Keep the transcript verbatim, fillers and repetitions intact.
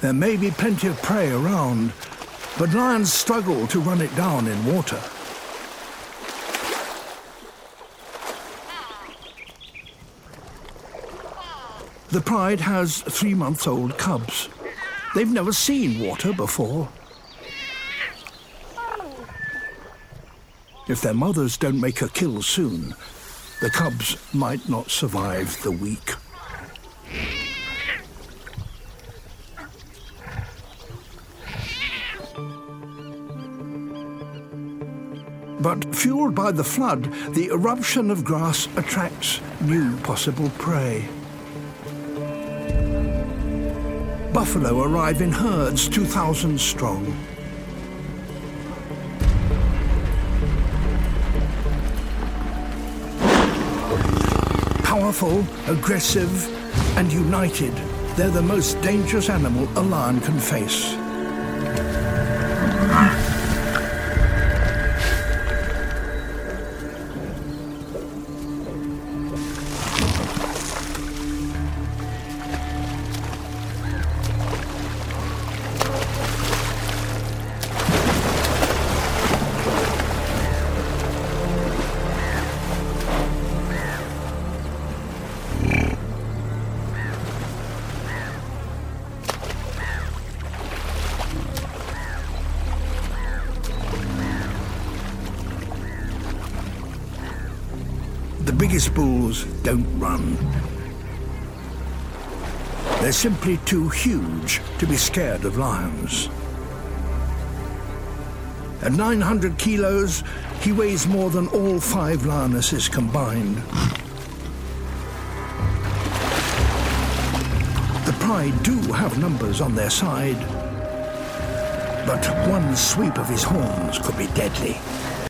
There may be plenty of prey around, but lions struggle to run it down in water. The Pride has three-month-old cubs. They've never seen water before. If their mothers don't make a kill soon, the cubs might not survive the week. But fueled by the flood, the eruption of grass attracts new possible prey. Buffalo arrive in herds two thousand strong. Powerful, aggressive, and united, they're the most dangerous animal a lion can face. The biggest bulls don't run. They're simply too huge to be scared of lions. At nine hundred kilos, he weighs more than all five lionesses combined. The Pride do have numbers on their side, but one sweep of his horns could be deadly.